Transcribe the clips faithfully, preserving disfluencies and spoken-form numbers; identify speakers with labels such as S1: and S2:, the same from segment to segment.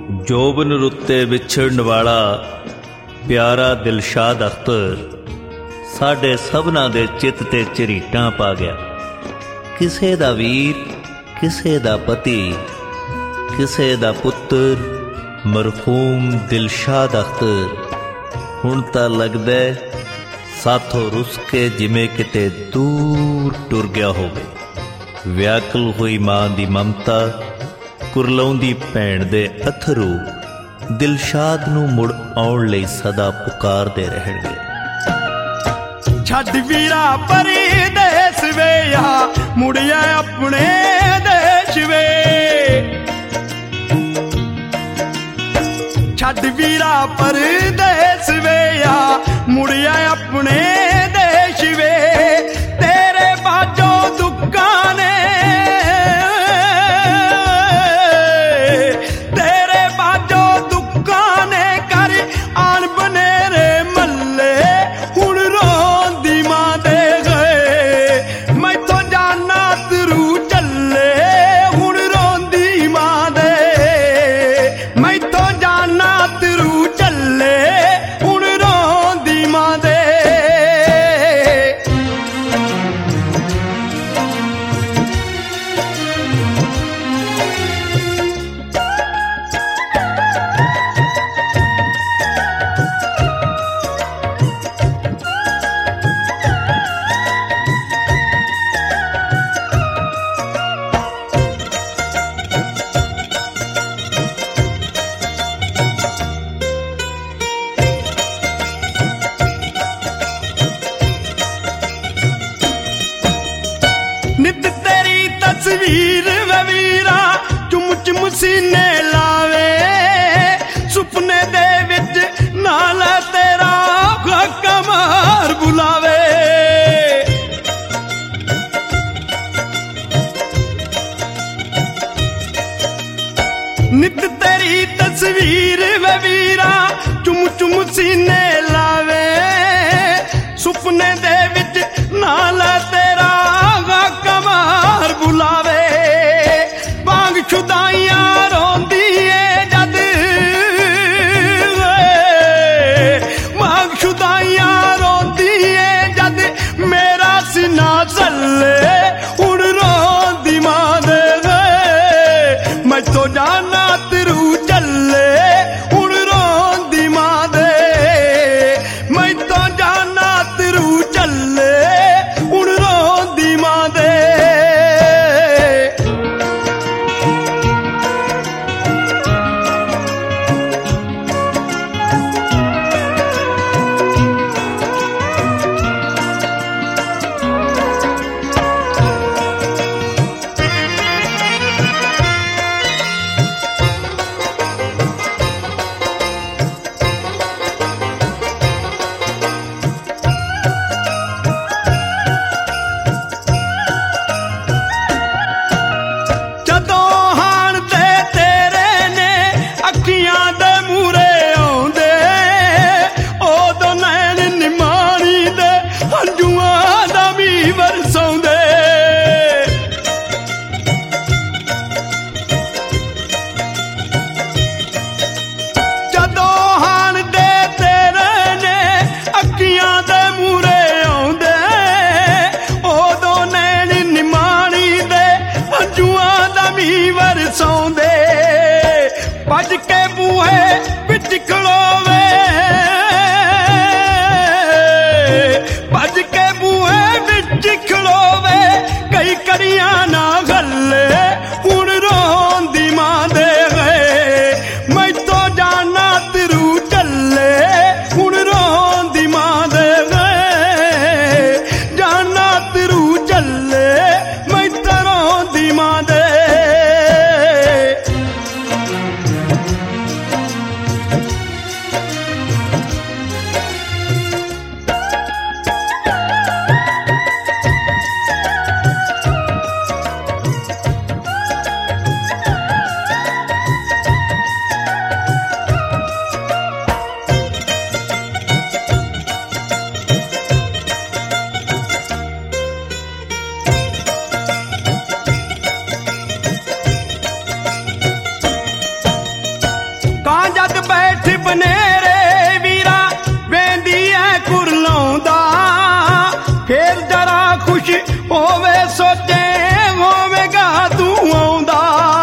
S1: ਜੋਬਨ ਰੁੱਤੇ ਵਿਛੜਨ ਵਾਲਾ ਪਿਆਰਾ ਦਿਲਸ਼ਾਦ ਅਖਤਰ ਸਾਡੇ ਸਭਨਾਂ ਦੇ ਚਿੱਤ ਤੇ ਝਰੀਟਾਂ ਪਾ ਗਿਆ। ਕਿਸੇ ਦਾ ਵੀਰ, ਕਿਸੇ ਦਾ ਪਤੀ, ਕਿਸੇ ਦਾ ਪੁੱਤਰ ਮਰਹੂਮ ਦਿਲਸ਼ਾਦ ਅਖਤਰ ਹੁਣ ਤਾਂ ਲੱਗਦਾ ਸਾਥੋਂ ਰੁੱਸ ਕੇ ਜਿਵੇਂ ਕਿਤੇ ਦੂਰ ਟੁਰ ਗਿਆ ਹੋਵੇ। ਵਿਆਕੁਲ ਹੋਈ ਮਾਂ ਦੀ ਮਮਤਾ, ਕੁਰਲਾਉਂਦੀ ਭੈਣ ਦੇ ਅਥਰੂ ਦਿਲਸ਼ਾਦ ਨੂੰ ਮੁੜ ਆਉਣ ਲਈ ਸਦਾ ਪੁਕਾਰਦੇ ਰਹਿਣਗੇ।
S2: ਛੱਡ ਵੀਰਾ ਪਰਦੇਸ ਵੇ ਆ ਮੁੜਿਆ ਆਪਣੇ ਦੇਸ਼ ਵੇ, ਛੱਡ ਵੀਰਾ ਪਰਦੇਸ ਵੇ ਆ ਮੁੜਿਆ ਆਪਣੇ ਦੇਸ਼ ਵੇ। ਤੇਰੇ ਬਾਝੋਂ ਦੁੱਖਾਂ ਨੇ, ਤੇਰੇ ਬਾਝੋਂ ਦੁੱਖਾਂ ਨੇ ਕਰ ਆਣ ਬਨੇਰੇ ਮੱਲੇ, ਹੁਣ ਰੋਂਦੀ ਮਾਂ ਦੇ ਗਏ ਮੈਥੋਂ ਜਾਨਾ ਤਰੂ ਚੱਲੇ, ਹੁਣ ਰੋਂਦੀ ਮਾਂ ਦੇ ਮੈਥੋਂ ਜਾਨਾ ਤਰੂ ਚੱਲੇ, ਹੁਣ ਰੋਂਦੀ ਮਾਂ ਦੇ। ਨਿੱਤ ਤੇਰੀ ਤਸਵੀਰ ਵੇ ਵੀਰਾ ਚੁੰਮ ਚੁੰਮ ਸੀਨੇ ਲਾਵੇ, ਸੁਪਨੇ ਦੇ ਵਿੱਚ ਨਾਲ ਤੇਰਾ ਹਾਕਾ ਮਾਰ ਬੁਲਾਵੇ। ਨਿੱਤ ਤੇਰੀ ਤਸਵੀਰ ਵੇ ਵੀਰਾ ਚੁੰਮ ਚੁੰਮ ਸੀਨੇ ਲਾਵੇ, ਸੁਪਨੇ ਦੇ ਵਿੱਚ ਨਾਲ ਤੇਰਾ ਕਮਾਰ ਬੁਲਾਵੇ। ਵਾਂਗ ਛੁਦਾਈਆਂ ਰੋਂਦੀ ਏ ਜਦ, ਵਾਂਗ ਛੁਦਾਈਆਂ ਰੋਂਦੀ ਏ ਜਦ ਮੇਰਾ ਸੀਨਾ ਝੱਲੇ, ਹੁਣ ਰੋਂਦੀ ਮਾਂ ਦੇ ਗਏ ਮੈਥੋਂ ਜਾਨਾ ਤਰੂ ਚੱਲੇ, ਹੁਣ ਰੋਂਦੀ ਮਾਂ ਦੇ ਮੈਥੋਂ ਜਾਨਾ ਤਰੂ ਚੱਲੇ, ਹੁਣ ਰੋਂਦੀ ਮਾਂ ਦੇ। ਭੱਜ ਕੇ ਬੂਹੇ ਵਿੱਚ ਖਲੋਵੇ, ਭੱਜ ਕੇ ਬੂਹੇ ਵਿੱਚ ਖਲੋਵੇ, ਕਈ ਕੜੀਆਂ ਨਾ ਗੱਲੇ, ਹੁਣ ਰੋਂਦੀ ਮਾਂ ਦੇ ਗਏ ਮੈਥੋਂ ਜਾਨਾ ਤਰੂ ਚੱਲੇ, ਹੁਣ ਰੋਂਦੀ ਮਾਂ ਦੇ ਗਏ ਜਾਨਾ ਤਰੂ ਚੱਲੇ, ਮੈਥੋਂ ਰੋਂਦੀ ਮਾਂ ਦੇ। ਬਨੇਰੇ ਵੀਰਾ ਵੇਂਦੀ ਐ ਕੁਰਲਾਉਂਦਾ ਫੇਰ ਜਰਾ ਖੁਸ਼ ਹੋਵੇ ਸੋਚੇ ਹੋਵੇਗਾ ਤੂੰ ਆਉਂਦਾ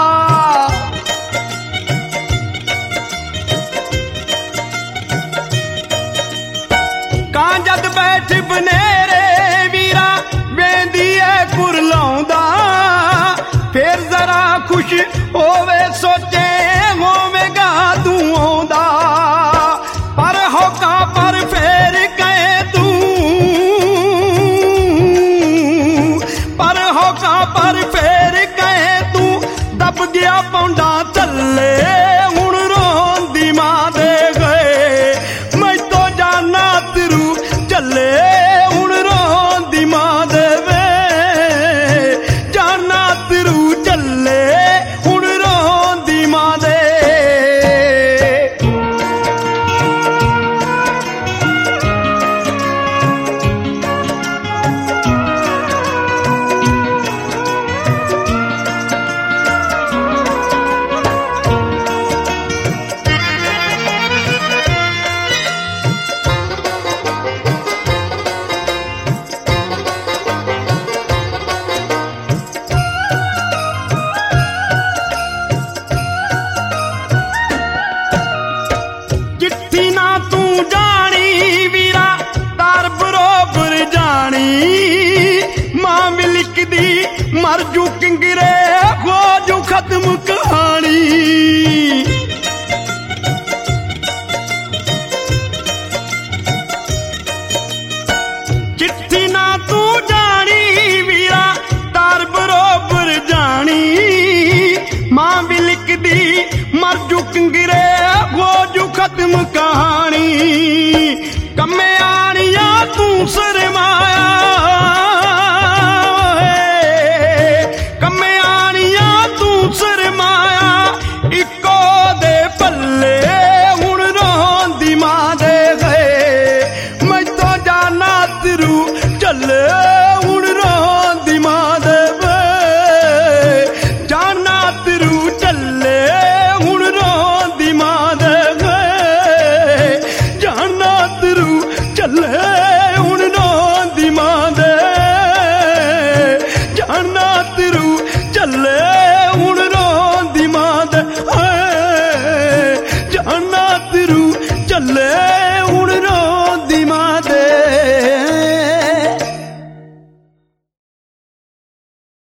S2: ਕਾਂ ਜਦ ਬੈਠ ਬਨੇਰੇ ਵੀਰਾ ਵੇਂਦੀ ਐ ਕੁਰਲਾਉਂਦਾ ਫੇਰ ਜ਼ਰਾ ਖੁਸ਼ ਹੋਵੇ ਸੋਚੇ ਹੋਵੇਗਾ ਤੂੰ ਆਉਂਦਾ ਪਰ ਹੋਕਾ ਪਰ ਫੇਰ ਕਹੇ ਤੂੰ ਪਰ ਹੋਕਾ ਪਰ ਫੇਰ ਕਹੇ ਤੂੰ ਦਬ ਗਿਆ ਪੌਂਡਾ ਥੱਲੇ ਹੁਣ ਰੋਂਦੀ ਮਾਂ ਦੇ ਗਏ ਮੈਂ ਤੋਂ ਜਾਨਾ ਤਰੂ ਚੱਲੇ ਹੁਣ ਰੋਂਦੀ ਮਾਂ ਦੇ ਵੇ ਜਾਨਾ ਤਰੂ ਚੱਲੇ ਹੁਣ ਰੋਂਦੀ ਮਾਂ ਦੇ ਚਿੱਠੀ ਨਾ ਤੂੰ ਜਾਣੀ ਵੀਰਾ ਤਾਰ ਬਰੋਬਰ ਜਾਣੀ ਮਾਂ ਵੀ ਲਿਖਦੀ ਮਰ ਜੂ ਕਿੰਗਰੇ ਹੋ ਜੂ ਖਤਮ ਕਹਾਣੀ ਚਿੱਠੀ ਨਾ ਤੂੰ ਜਾਣੀ ਵੀਰਾ ਤਾਰ ਬਰੋਬਰ ਜਾਣੀ ਮਾਂ ਵੀ ਲਿਖਦੀ ਮਰ ਜੂ ਕਿੰਗਰੇ ਹੋ ਜੂ ਖਤਮ ਕਹਾਣੀ ਕੰਮੇ ਆਣੀਆਂ ਤੂੰ ਸਰਮਾਇਆ ਕੰਮੇ ਆਣੀਆਂ ਤੂੰ ਸਰਮਾਇਆ ਇੱਕੋ ਦੇ ਪੱਲੇ ਹੁਣ ਰੋਂਦੀ ਮਾਂ ਦੇ ਗਏ ਮੈਂ ਤੋਂ ਜਾਨਾ ਤਰੂ ਚੱਲੇ ਹੁਣ ਰੋਂਦੀ ਮਾਂ ਦੇ ਵੇ ਜਾਨਾ ਤਰੂ ਚੱਲੇ ਹੁਣ ਰੋਂਦੀ ਮਾਂ ਦੇ ਵੇ ਜਾਨਾ ਤਰੂ ਚੱਲੇ ਹੁਣ ਰੋਂਦੀ ਮਾਂ ਦੇ ਜਾਨਾ ਤਰੂ ਚੱਲੇ